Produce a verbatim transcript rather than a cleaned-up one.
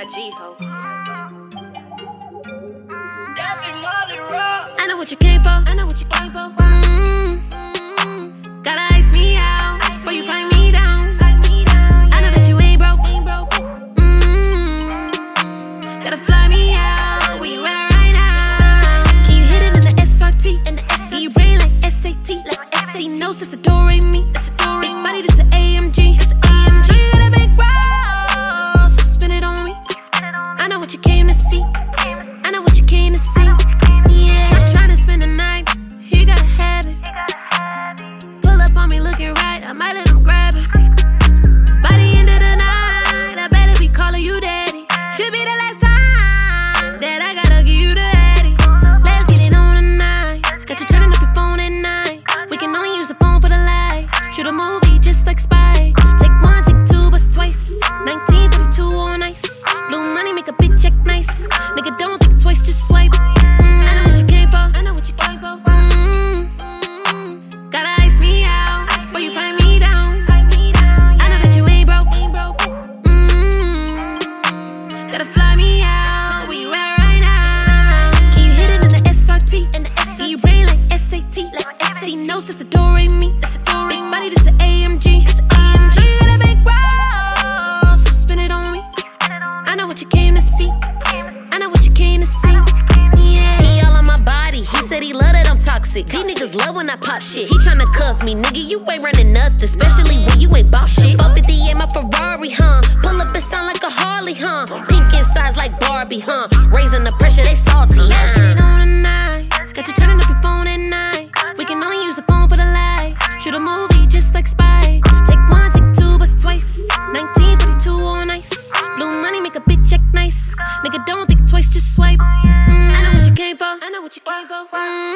Y G ho. I know what you came for. I know what you came for. Mm-hmm. Gotta ice me out before you find me down. I know that you ain't broke. Mm-hmm. Gotta fly me out. Where you at right now? Can you hit it in the S R T? In the S R T. Can you brain like S A T? Like S A T. No, it's a do re mi. It's a do re mi. Big body, this a A M G. It's a A M G. Got a big roll, so spin it on me. I know what you came to see. I know what you came to see. I might let him grab it. By the end of the night, I better be calling you daddy. Should be the last time that I gotta give you the addy. Let's get it on tonight. Got you turning up your phone at night. We can only use the phone for the light. Shoot a movie just like Spy. Take one, take two, bust twice. nineteen fifty-two on ice. Blue money make a bitch act nice. Nigga, don't think twice, just swipe. Mm, I know what you came for. I know what you came for. Mm, gotta ice me out before you find me. It's a do re mi. It's a do re mi. Big body, this a A M G. It's a A M G. Got a big roll, so spin it on me. I know what you came to see. I know what you came to see. Yeah. He all on my body. He said he love that I'm toxic. These niggas love when I pop shit. He tryna cuff me, nigga. You ain't running nothing, especially when you ain't bout shit. four fifty in my Ferrari, huh? Pull up and sound like a Harley, huh? Pink insides like Barbie, huh? Raising the pressure, they salty. Let's get it on tonight. Got you turning up your phone at night. We can only use the phone for the light. Shoot a movie just like Spy. Take one, take two, bust twice. nineteen forty-two on ice. Blue money make a bitch act nice. Nigga, don't think twice, just swipe. Mm, I know what you came for. I know what you came for. Mm.